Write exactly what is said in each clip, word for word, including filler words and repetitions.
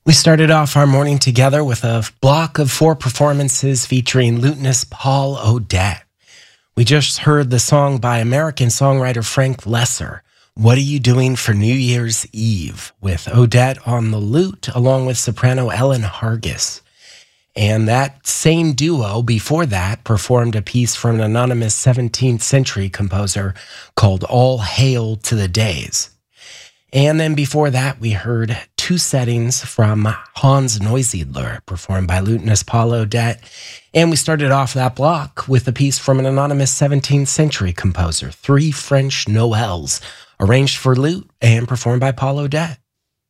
We started off our morning together with a block of four performances featuring lutenist Paul Odette. We just heard the song by American songwriter Frank Lesser, What Are You Doing for New Year's Eve, with Odette on the lute along with soprano Ellen Hargis. And that same duo before that performed a piece from an anonymous seventeenth century composer called All Hail to the Days. And then before that, we heard two settings from Hans Neusiedler, performed by lutenist Paul Odette. And we started off that block with a piece from an anonymous seventeenth century composer, Three French Noëls, arranged for lute and performed by Paul Odette.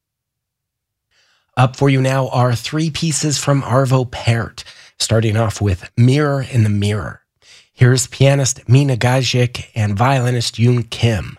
Up for you now are three pieces from Arvo Pärt, starting off with Mirror in the Mirror. Here's pianist Mina Gajic and violinist Yoon Kim.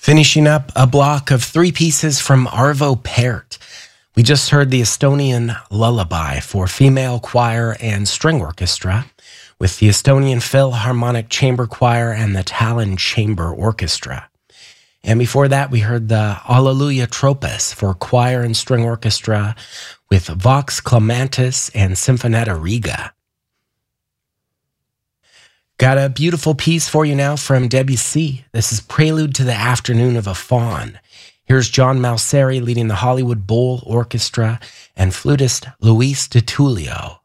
Finishing up a block of three pieces from Arvo Pärt. We just heard the Estonian Lullaby for female choir and string orchestra with the Estonian Philharmonic Chamber Choir and the Tallinn Chamber Orchestra. And before that, we heard the Alleluia Tropis for choir and string orchestra with Vox Clamantis and Sinfonetta Riga. Got a beautiful piece for you now from Debussy. This is Prelude to the Afternoon of a Faun. Here's John Mauceri leading the Hollywood Bowl Orchestra and flutist Luis de Tullio.